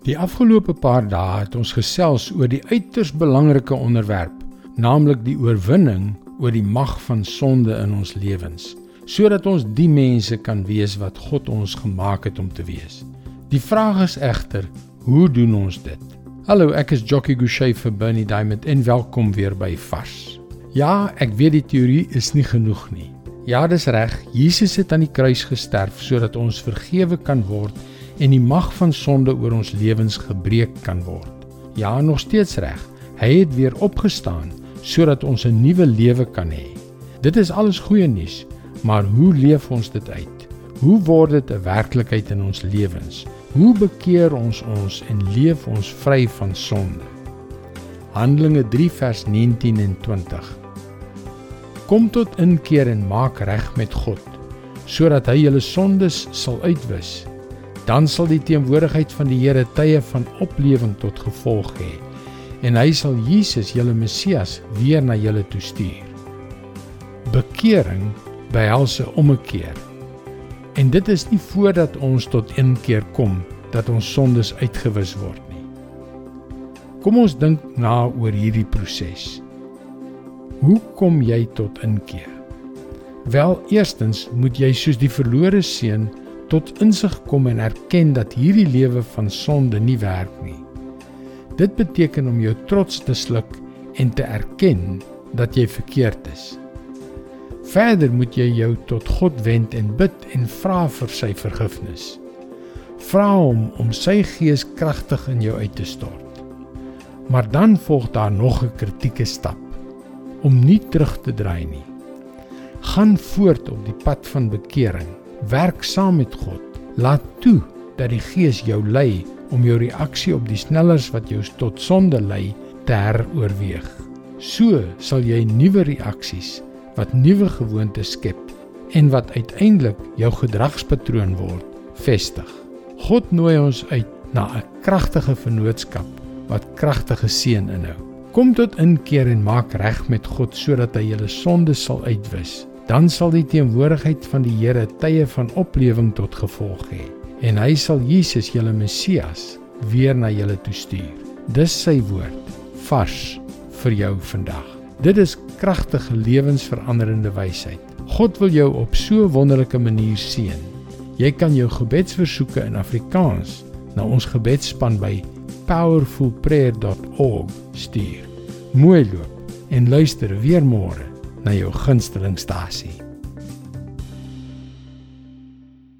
Die afgelope paar dae het ons gesels oor die uiters belangrike onderwerp, naamlik die oorwinning oor die mag van sonde in ons lewens, sodat ons die mense kan wees wat God ons gemaak het om te wees. Die vraag is egter, hoe doen ons dit? Hallo, ek is Jockey Gouchee vir Bernie Diamond en welkom weer by Vars. Ja, ek weet die teorie is nie genoeg nie. Ja, dis reg, Jesus het aan die kruis gesterf sodat ons vergewe kan word en die mag van sonde oor ons lewens gebreek kan word. Ja, nog steeds reg, hy het weer opgestaan sodat ons 'n nuwe lewe kan hê. Dit is alles goeie nuus, maar hoe leef ons dit uit? Hoe word dit 'n werklikheid in ons lewens? Hoe bekeer ons en leef ons vry van sonde? Handelinge 3 vers 19 en 20. Kom tot inkeer en maak reg met God, sodat hy julle sondes sal uitwis. Dan sal die teenwoordigheid van die Here tye van oplewing tot gevolg hê, en hy sal Jesus, julle Messias, weer na julle toe stuur. Bekering behels 'n ommekeer. En dit is nie voordat ons tot inkeer kom, dat ons sondes uitgewis word nie. Kom ons dink na oor hierdie proses. Hoe kom jy tot inkeer? Wel, eerstens moet jy soos die verlore seun tot insig kom en erken dat hierdie lewe van sonde nie werk nie. Dit beteken om jou trots te sluk en te erken dat jy verkeerd is. Verder moet jy jou tot God wend en bid en vra vir sy vergifnis. Vra hom om sy gees kragtig in jou uit te stort. Maar dan volg daar nog 'n kritieke stap, om nie terug te draai nie. Gaan voort op die pad van bekering. Werk saam met God. Laat toe dat die Gees jou lei om jou reaksie op die snellers wat jou tot sonde lei te heroorweeg. So sal jy nuwe reaksies wat nuwe gewoontes skep en wat uiteindelik jou gedragspatroon word, vestig. God nooi ons uit na 'n kragtige vennootskap wat kragtige seën inhou. Kom tot inkeer en maak reg met God sodat hy julle sondes sal uitwis. Dan sal die teenwoordigheid van die Here tye van oplewing tot gevolg hê, en hy sal Jesus, julle Messias, weer na julle toe stuur. Dis sy woord, vars vir jou vandag. Dit is kragtige lewensveranderende wysheid. God wil jou op so 'n wonderlike manier seën. Jy kan jou gebedsversoeke in Afrikaans na ons gebedsspan by powerfulprayer.org stuur. Mooi loop en luister weer môre na jou gunsteling stasie.